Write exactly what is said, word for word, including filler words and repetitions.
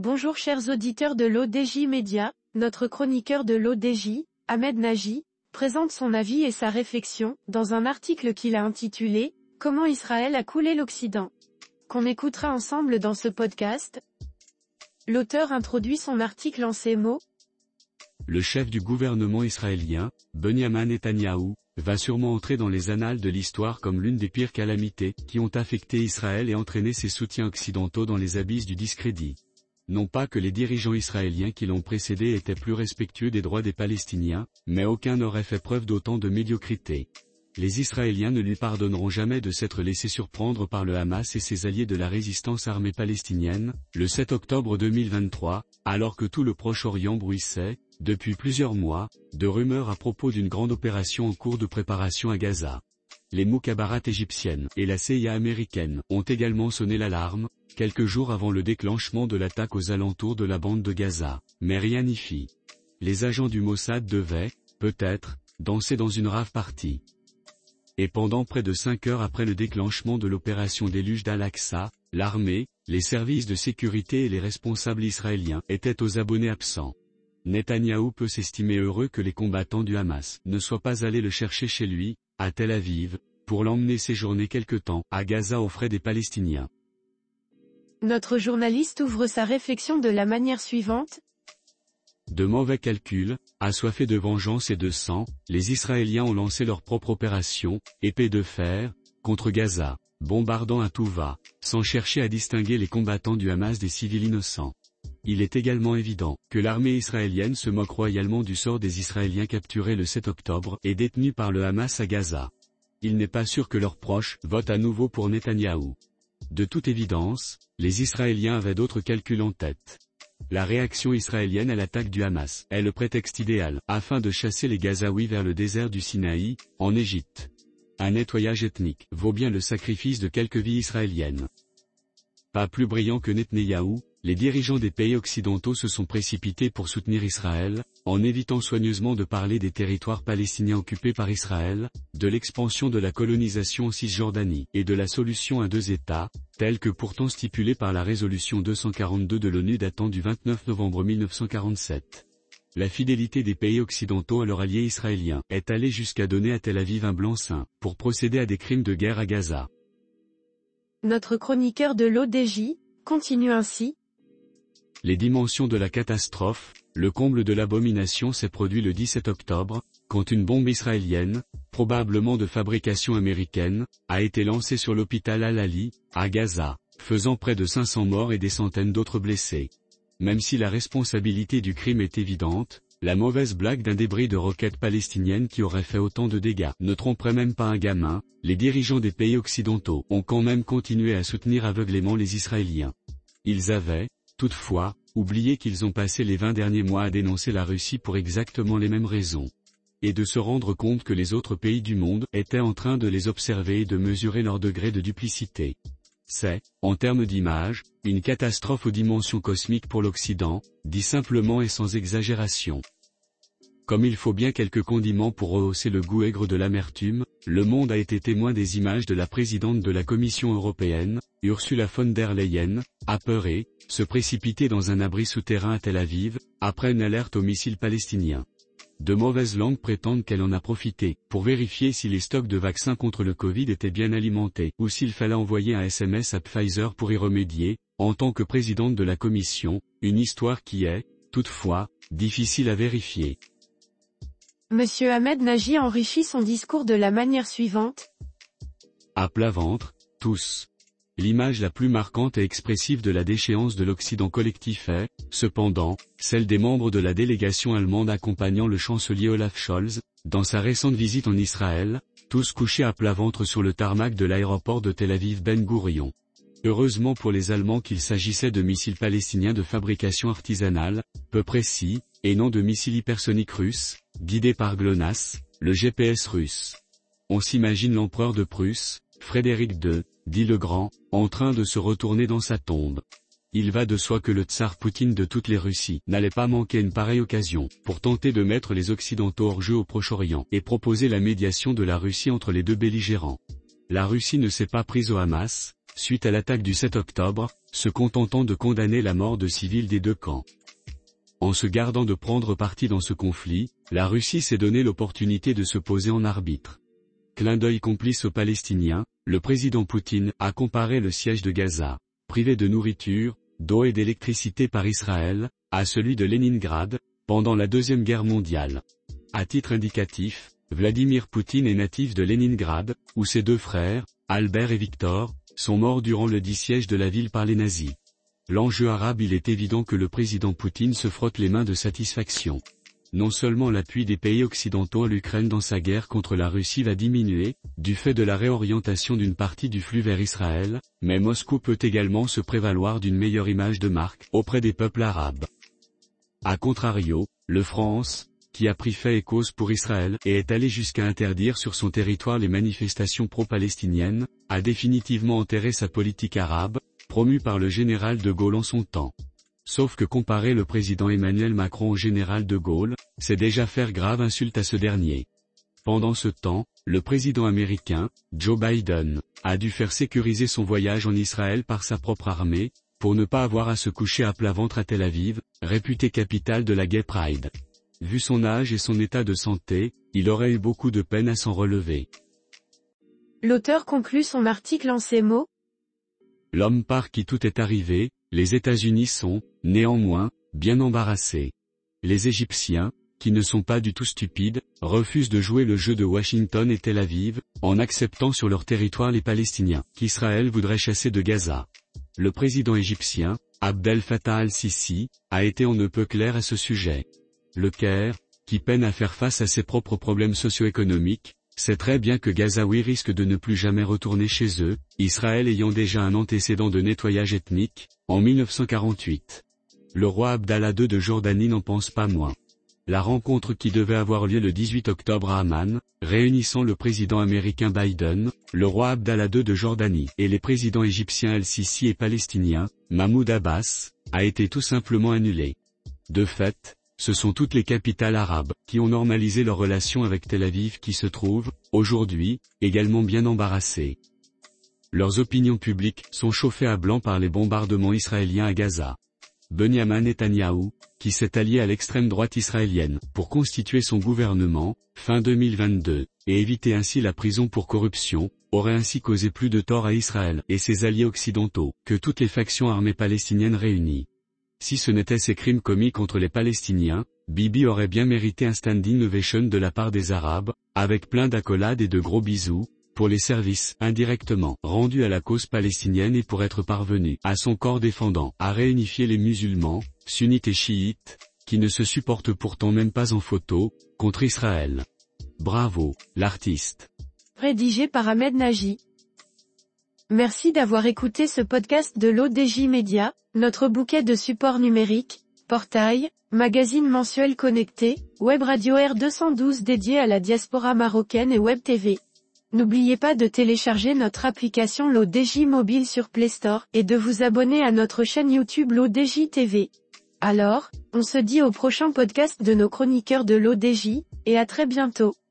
Bonjour chers auditeurs de l'O D J Média, notre chroniqueur de l'O D J, Ahmed Nagy, présente son avis et sa réflexion, dans un article qu'il a intitulé « Comment Israël a coulé l'Occident », qu'on écoutera ensemble dans ce podcast. L'auteur introduit son article en ces mots. Le chef du gouvernement israélien, Benyamin Netanyahou, va sûrement entrer dans les annales de l'histoire comme l'une des pires calamités qui ont affecté Israël et entraîné ses soutiens occidentaux dans les abysses du discrédit. Non pas que les dirigeants israéliens qui l'ont précédé étaient plus respectueux des droits des Palestiniens, mais aucun n'aurait fait preuve d'autant de médiocrité. Les Israéliens ne lui pardonneront jamais de s'être laissés surprendre par le Hamas et ses alliés de la résistance armée palestinienne, le sept octobre deux mille vingt-trois, alors que tout le Proche-Orient bruissait, depuis plusieurs mois, de rumeurs à propos d'une grande opération en cours de préparation à Gaza. Les mukhabarat égyptiennes et la C I A américaine ont également sonné l'alarme, quelques jours avant le déclenchement de l'attaque aux alentours de la bande de Gaza, mais rien n'y fit. Les agents du Mossad devaient, peut-être, danser dans une rave party. Et pendant près de cinq heures après le déclenchement de l'opération déluge d'Al-Aqsa, l'armée, les services de sécurité et les responsables israéliens étaient aux abonnés absents. Netanyahou peut s'estimer heureux que les combattants du Hamas ne soient pas allés le chercher chez lui, à Tel Aviv, pour l'emmener séjourner quelque temps à Gaza aux frais des Palestiniens. Notre journaliste ouvre sa réflexion de la manière suivante. De mauvais calculs, assoiffés de vengeance et de sang, les Israéliens ont lancé leur propre opération, épée de fer, contre Gaza, bombardant à tout va, sans chercher à distinguer les combattants du Hamas des civils innocents. Il est également évident que l'armée israélienne se moque royalement du sort des Israéliens capturés le sept octobre et détenus par le Hamas à Gaza. Il n'est pas sûr que leurs proches votent à nouveau pour Netanyahou. De toute évidence, les Israéliens avaient d'autres calculs en tête. La réaction israélienne à l'attaque du Hamas est le prétexte idéal afin de chasser les Gazaouis vers le désert du Sinaï, en Égypte. Un nettoyage ethnique vaut bien le sacrifice de quelques vies israéliennes. Pas plus brillant que Netanyahou, les dirigeants des pays occidentaux se sont précipités pour soutenir Israël, en évitant soigneusement de parler des territoires palestiniens occupés par Israël, de l'expansion de la colonisation en Cisjordanie et de la solution à deux États, telle que pourtant stipulée par la résolution deux cent quarante-deux de l'ONU datant du vingt-neuf novembre mille neuf cent quarante-sept. La fidélité des pays occidentaux à leur allié israélien est allée jusqu'à donner à Tel Aviv un blanc-seing pour procéder à des crimes de guerre à Gaza. Notre chroniqueur de l'O D J continue ainsi. Les dimensions de la catastrophe, le comble de l'abomination s'est produit le dix-sept octobre, quand une bombe israélienne, probablement de fabrication américaine, a été lancée sur l'hôpital Al-Ali, à Gaza, faisant près de cinq cents morts et des centaines d'autres blessés. Même si la responsabilité du crime est évidente, la mauvaise blague d'un débris de roquettes palestiniennes qui aurait fait autant de dégâts ne tromperait même pas un gamin, les dirigeants des pays occidentaux ont quand même continué à soutenir aveuglément les Israéliens. Ils avaient, toutefois, oublié qu'ils ont passé les vingt derniers mois à dénoncer la Russie pour exactement les mêmes raisons. Et de se rendre compte que les autres pays du monde étaient en train de les observer et de mesurer leur degré de duplicité. C'est, en termes d'image, une catastrophe aux dimensions cosmiques pour l'Occident, dit simplement et sans exagération. Comme il faut bien quelques condiments pour rehausser le goût aigre de l'amertume, le monde a été témoin des images de la présidente de la Commission européenne, Ursula von der Leyen, apeurée, se précipiter dans un abri souterrain à Tel Aviv, après une alerte aux missiles palestiniens. De mauvaises langues prétendent qu'elle en a profité, pour vérifier si les stocks de vaccins contre le Covid étaient bien alimentés, ou s'il fallait envoyer un S M S à Pfizer pour y remédier, en tant que présidente de la Commission, une histoire qui est, toutefois, difficile à vérifier. Monsieur Ahmed Nagy enrichit son discours de la manière suivante. À plat ventre, tous. L'image la plus marquante et expressive de la déchéance de l'Occident collectif est, cependant, celle des membres de la délégation allemande accompagnant le chancelier Olaf Scholz, dans sa récente visite en Israël, tous couchés à plat ventre sur le tarmac de l'aéroport de Tel Aviv Ben Gourion. Heureusement pour les Allemands qu'il s'agissait de missiles palestiniens de fabrication artisanale, peu précis, et non de missiles hypersoniques russes, guidés par GLONASS, le G P S russe. On s'imagine l'empereur de Prusse, Frédéric deux, dit le Grand, en train de se retourner dans sa tombe. Il va de soi que le tsar Poutine de toutes les Russies n'allait pas manquer une pareille occasion pour tenter de mettre les Occidentaux hors jeu au Proche-Orient et proposer la médiation de la Russie entre les deux belligérants. La Russie ne s'est pas prise au Hamas, suite à l'attaque du sept octobre, se contentant de condamner la mort de civils des deux camps. En se gardant de prendre parti dans ce conflit, la Russie s'est donné l'opportunité de se poser en arbitre. Clin d'œil complice aux Palestiniens, le président Poutine a comparé le siège de Gaza, privé de nourriture, d'eau et d'électricité par Israël, à celui de Leningrad, pendant la Deuxième Guerre mondiale. À titre indicatif, Vladimir Poutine est natif de Leningrad, où ses deux frères, Albert et Victor, sont morts durant le dit siège de la ville par les nazis. L'enjeu arabe il est évident que le président Poutine se frotte les mains de satisfaction. Non seulement l'appui des pays occidentaux à l'Ukraine dans sa guerre contre la Russie va diminuer, du fait de la réorientation d'une partie du flux vers Israël, mais Moscou peut également se prévaloir d'une meilleure image de marque auprès des peuples arabes. A contrario, le France, qui a pris fait et cause pour Israël et est allé jusqu'à interdire sur son territoire les manifestations pro-palestiniennes, a définitivement enterré sa politique arabe, promue par le général de Gaulle en son temps. Sauf que comparer le président Emmanuel Macron au général de Gaulle, c'est déjà faire grave insulte à ce dernier. Pendant ce temps, le président américain, Joe Biden, a dû faire sécuriser son voyage en Israël par sa propre armée, pour ne pas avoir à se coucher à plat ventre à Tel Aviv, réputée capitale de la Gay Pride. Vu son âge et son état de santé, il aurait eu beaucoup de peine à s'en relever. L'auteur conclut son article en ces mots. L'homme par qui tout est arrivé, les États-Unis sont, néanmoins, bien embarrassés. Les Égyptiens, qui ne sont pas du tout stupides, refusent de jouer le jeu de Washington et Tel Aviv, en acceptant sur leur territoire les Palestiniens, qu'Israël voudrait chasser de Gaza. Le président égyptien, Abdel Fattah al-Sisi, a été on ne peut clair à ce sujet. Le Caire, qui peine à faire face à ses propres problèmes socio-économiques, sait très bien que Gazaouis risquent de ne plus jamais retourner chez eux, Israël ayant déjà un antécédent de nettoyage ethnique, en mille neuf cent quarante-huit. Le roi Abdallah deux de Jordanie n'en pense pas moins. La rencontre qui devait avoir lieu le dix-huit octobre à Amman, réunissant le président américain Biden, le roi Abdallah deux de Jordanie et les présidents égyptiens El-Sisi et palestiniens, Mahmoud Abbas, a été tout simplement annulée. De fait, ce sont toutes les capitales arabes qui ont normalisé leurs relations avec Tel Aviv qui se trouvent, aujourd'hui, également bien embarrassées. Leurs opinions publiques sont chauffées à blanc par les bombardements israéliens à Gaza. Benyamin Netanyahou, qui s'est allié à l'extrême droite israélienne pour constituer son gouvernement, fin deux mille vingt-deux, et éviter ainsi la prison pour corruption, aurait ainsi causé plus de tort à Israël et ses alliés occidentaux que toutes les factions armées palestiniennes réunies. Si ce n'était ces crimes commis contre les Palestiniens, Bibi aurait bien mérité un standing ovation de la part des Arabes, avec plein d'accolades et de gros bisous, pour les services indirectement rendus à la cause palestinienne et pour être parvenu à son corps défendant à réunifier les musulmans, sunnites et chiites, qui ne se supportent pourtant même pas en photo, contre Israël. Bravo, l'artiste. Rédigé par Ahmed Nagy. Merci d'avoir écouté ce podcast de l'O D J Média, notre bouquet de supports numériques, portail, magazine mensuel connecté, web radio R deux cent douze dédié à la diaspora marocaine et web T V. N'oubliez pas de télécharger notre application l'O D J mobile sur Play Store et de vous abonner à notre chaîne YouTube l'O D J T V. Alors, on se dit au prochain podcast de nos chroniqueurs de l'O D J, et à très bientôt.